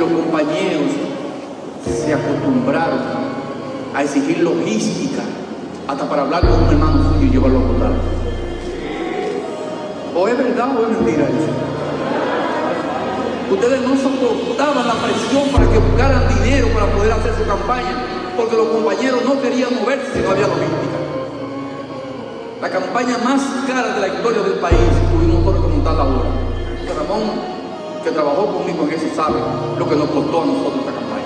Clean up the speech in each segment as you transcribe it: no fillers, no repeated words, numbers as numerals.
los compañeros se acostumbraron a exigir logística hasta para hablar con un hermano suyo y llevarlo a votar. ¿O es verdad o es mentira eso? Ustedes no soportaban la presión para que buscaran dinero para poder hacer su campaña, porque los compañeros no querían moverse si no había logística. La campaña más cara de la historia del país tuvimos que remontarla ahora. Ramón, que trabajó conmigo en eso, sabe lo que nos costó a nosotros esta campaña.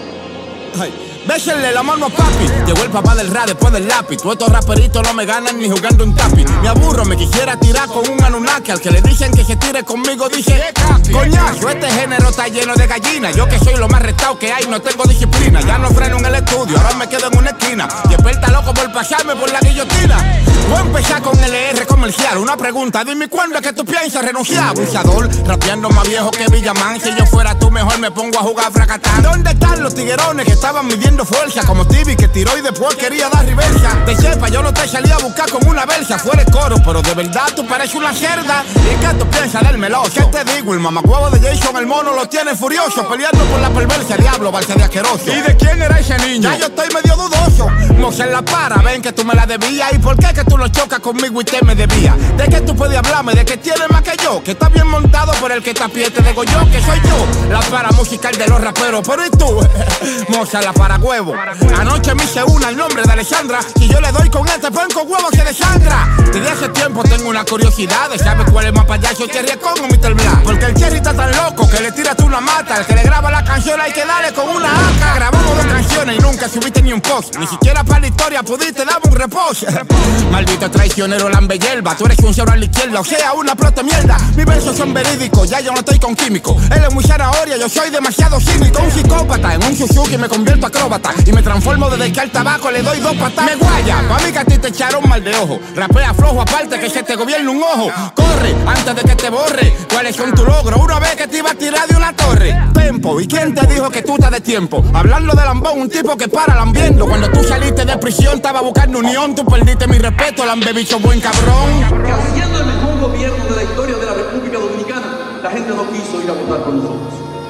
Ay. Bésenle la mano a papi. Llegó el papá del rap después del lápiz. Todos estos raperitos no me ganan ni jugando un tapi. Me aburro, me quisiera tirar con un Anunnaki. Al que le dicen que se tire conmigo dije coñazo, este género está lleno de gallinas. Yo que soy lo más retado que hay, no tengo disciplina. Ya no freno en el estudio, ahora me quedo en una esquina. Y experta loco por pasarme por la guillotina. Voy a empezar con LR comercial. Una pregunta, dime cuándo es que tú piensas renunciar. Abusador, rapeando más viejo que Villamán. Si yo fuera tú mejor me pongo a jugar fracatán. ¿Dónde están los tiguerones que estaban midiendo fuerza? Como Stevie que tiró y después quería dar reversa. De chepa yo no te salí a buscar con una versa. Fuera el coro, pero de verdad tú pareces una cerda. ¿Y qué tú piensas del meloso? ¿Qué te digo? El mamacuevo de Jason el mono lo tiene furioso, peleando por la perversa. Diablo, balsa de asqueroso. ¿Y de quién era ese niño? Ya yo estoy medio dudoso. Moza en la para, ven que tú me la debías. ¿Y por qué que tú lo chocas conmigo y te me debías? ¿De qué tú puedes hablarme? ¿De que tienes más que yo? Que está bien montado por el que está a pie te digo yo, que soy yo. La para musical de los raperos. Pero ¿y tú? Moza la para huevo. Anoche me hice una al nombre de Alexandra. Si yo le doy con este pan con huevo se desangra. Desde hace tiempo tengo una curiosidad de saber cuál es más payaso, Cherry con o Mr. Black. Porque el Cherry está tan loco que le tiras tú una mata. El que le graba la canción hay que darle con una AK. Grabamos dos canciones y nunca subiste ni un post. Ni siquiera para la historia pudiste darme un reposo. Maldito traicionero lambeyelba. Tú eres un cero a la izquierda, o sea una plota mierda. Mis versos son verídicos, ya yo no estoy con químico. Él es muy zanahoria, yo soy demasiado cínico. Un psicópata, en un Suzuki me convierto acróbata. Y me transformo desde que al tabaco le doy 2 patas. Me guaya, pa' mí que a ti te echaron mal de ojo. Rapea flojo aparte que se te gobierna un ojo. Corre, antes de que te borre. ¿Cuáles son tus logros? Una vez que te iba a tirar de una torre. Tempo, ¿y quién te dijo que tú estás de tiempo? Hablando de lambón, un tipo que para lambiendo. Cuando tú saliste de prisión estaba buscando unión. Tú perdiste mi respeto, lambebicho buen cabrón. Que haciendo el mejor gobierno de la historia de la República Dominicana, la gente no quiso ir a votar por nosotros.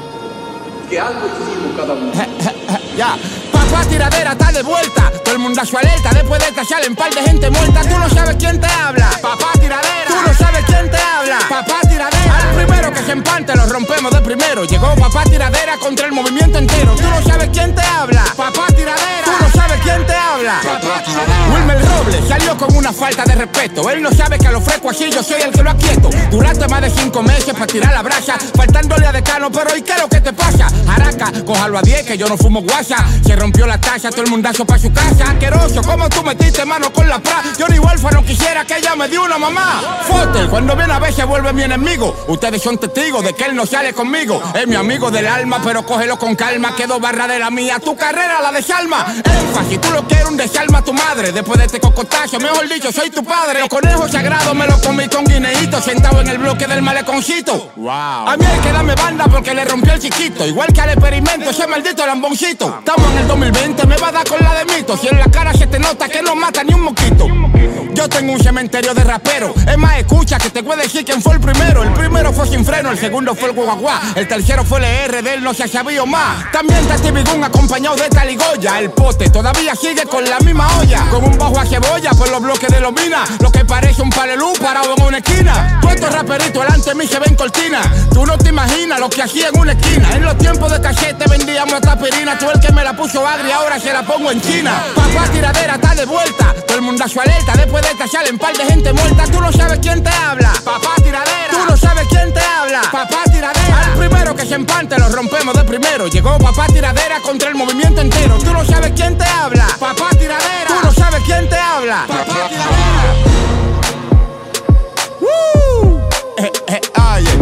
Que algo hicimos cada uno. Ya. Papá tiradera está de vuelta. Todo el mundo a su alerta. Después de esta salen par de gente muerta. Tú no sabes quién te habla. Papá tiradera. Tú no sabes quién te habla. Papá tiradera. Al primero que se empante lo rompemos de primero. Llegó papá tiradera contra el movimiento entero. Tú no sabes quién te habla. Papá tiradera. Tú no sabes quién te habla. Papá tiradera. Wilmer Robles salió con una falta de respeto. Él no sabe que a lo fresco así yo soy el que lo aquieto. Duraste más de 5 meses para tirar la brasa, faltándole a decano, pero ¿y qué es lo que te pasa? Jaraca, cójalo a 10 que yo no fumo guasa. Se rompió la taza, todo el mundazo pa' su casa. Asqueroso, ¿cómo tú metiste mano con la pra? Yo ni huérfano quisiera que ella me dio una mamá. Fotel, cuando viene a ver se vuelve mi enemigo. Ustedes son testigos de que él no sale conmigo. Es mi amigo del alma, pero cógelo con calma. Quedó barra de la mía, tu carrera la desalma. Énfasis, tú lo quieres un desalma a tu madre. Después de este cocotazo, mejor dicho, soy tu padre. Los conejos sagrados me los comí con guineíto, sentado en el bloque del maleconcito. Wow. A mí hay que darme banda porque le rompió el chiquito. Igual que al experimento, ese maldito lamboncito. Estamos en el 2020, me va a dar con la de mito. Si en la cara se te nota que no mata ni un moquito. Yo tengo un cementerio de rapero. Es más, escucha que te voy a decir quién fue el primero. El primero fue Sin Freno, el segundo fue el Guaguaguá. El tercero fue el R de él, no se ha sabido más. También está Stevie Gun acompañado de Taligoya. El pote todavía sigue con la misma olla. Con un bajo a cebolla por los bloques de los minas. Lo que parece un palelú parado en una esquina. Todos estos raperitos delante de mí se ven cortinas. Tú no te imaginas lo que hacía en una esquina. En los tiempos de cachete vendíamos esta aspirina. Tú el que me la puso agria, ahora se la pongo en China. Papá tiradera está de vuelta. Todo el mundo a su alerta. Después de esta salen par de gente muerta. Tú no sabes quién te habla. Papá tiradera. Tú no sabes quién te habla. Papá tiradera. Al primero que se empante lo rompemos de primero. Llegó papá tiradera contra el movimiento entero. Tú no sabes quién te habla. Papá tiradera. Tú no sabes quién te habla. Papá tiradera. Oye.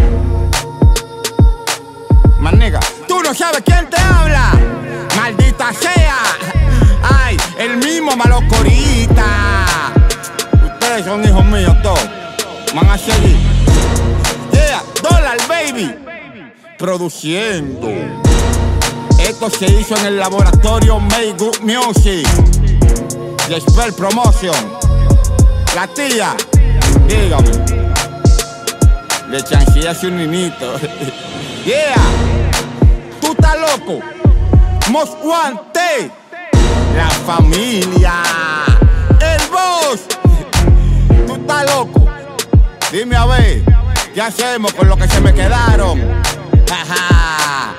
Maniga. Tú no sabes quién te habla. Maldita sea. Ay, el mismo malocorita. Ustedes son hijos míos todos. Van a seguir. Yeah, Dollar Baby. Produciendo. Esto se hizo en el laboratorio Make Good Music. Spell Promotion. La tía, dígame. Le chanceé hace un ninito. Yeah. tú estás loco. Most Wanted, la familia, el boss. Tú estás loco. Dime a ver, ¿qué hacemos con lo que se me quedaron? Jaja.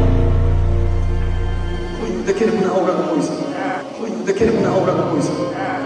Oye, usted quiere una obra como esa. Oye, usted quiere una obra como esa.